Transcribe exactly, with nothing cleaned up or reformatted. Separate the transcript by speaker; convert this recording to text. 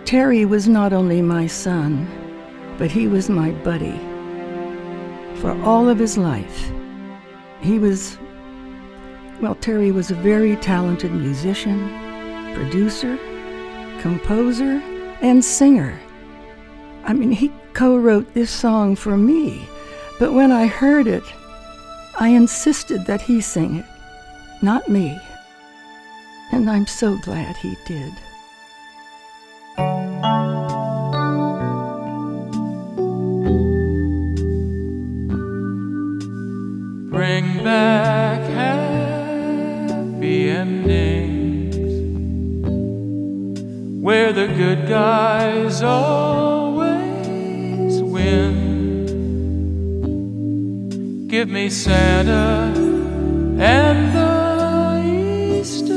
Speaker 1: Terry was not only my son, but he was my buddy. For all of his life, he was, well, Terry was a very talented musician, producer, composer, and singer. I mean, he co-wrote this song for me, but when I heard it, I insisted that he sing it, not me. And I'm so glad he did.
Speaker 2: Bring back happy endings, where the good guys always win. Give me Santa and the Easter